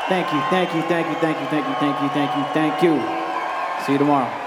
Thank you, thank you, thank you, thank you, thank you, thank you, thank you, thank you. See you tomorrow.